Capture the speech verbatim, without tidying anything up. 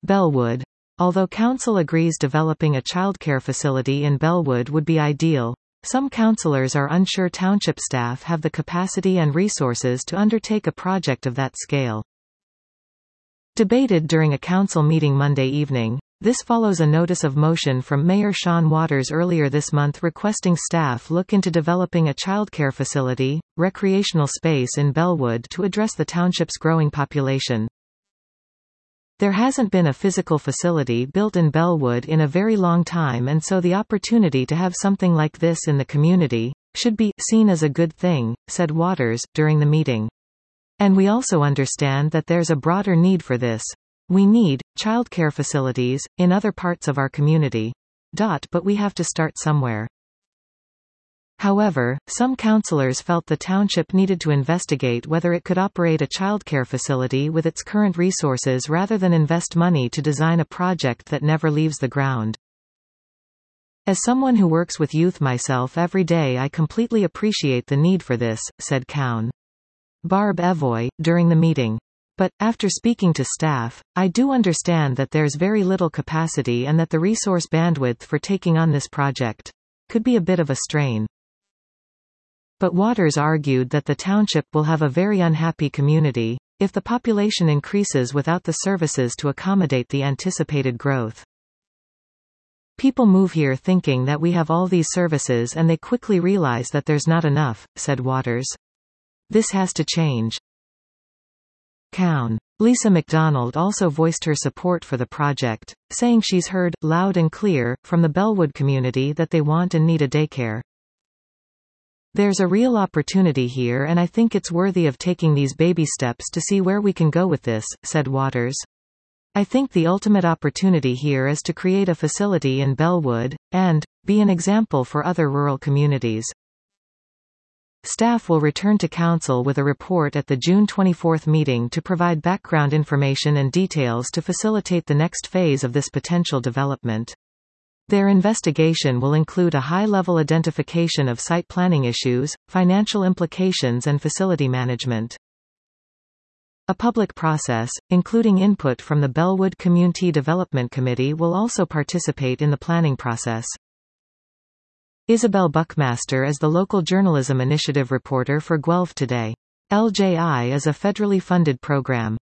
Bellwood. Although council agrees developing a childcare facility in Bellwood would be ideal, some councillors are unsure township staff have the capacity and resources to undertake a project of that scale. Debated during a council meeting Monday evening, this follows a notice of motion from Mayor Sean Waters earlier this month requesting staff look into developing a childcare facility, recreational space in Bellwood to address the township's growing population. There hasn't been a physical facility built in Bellwood in a very long time, and so the opportunity to have something like this in the community should be seen as a good thing, said Waters, during the meeting. And we also understand that there's a broader need for this. We need childcare facilities in other parts of our community. Dot, but we have to start somewhere. However, some councillors felt the township needed to investigate whether it could operate a childcare facility with its current resources rather than invest money to design a project that never leaves the ground. As someone who works with youth myself every day, I completely appreciate the need for this, said Cowan. Barb Evoy, during the meeting. But, after speaking to staff, I do understand that there's very little capacity and that the resource bandwidth for taking on this project could be a bit of a strain. But Waters argued that the township will have a very unhappy community if the population increases without the services to accommodate the anticipated growth. People move here thinking that we have all these services and they quickly realize that there's not enough, said Waters. This has to change. Cowan. Lisa McDonald also voiced her support for the project, saying she's heard, loud and clear, from the Bellwood community that they want and need a daycare. There's a real opportunity here, and I think it's worthy of taking these baby steps to see where we can go with this, said Waters. I think the ultimate opportunity here is to create a facility in Bellwood, and be an example for other rural communities. Staff will return to council with a report at the June twenty-fourth meeting to provide background information and details to facilitate the next phase of this potential development. Their investigation will include a high-level identification of site planning issues, financial implications and facility management. A public process, including input from the Bellwood Community Development Committee, will also participate in the planning process. Isabel Buckmaster is the local journalism initiative reporter for Guelph Today. L J I is a federally funded program.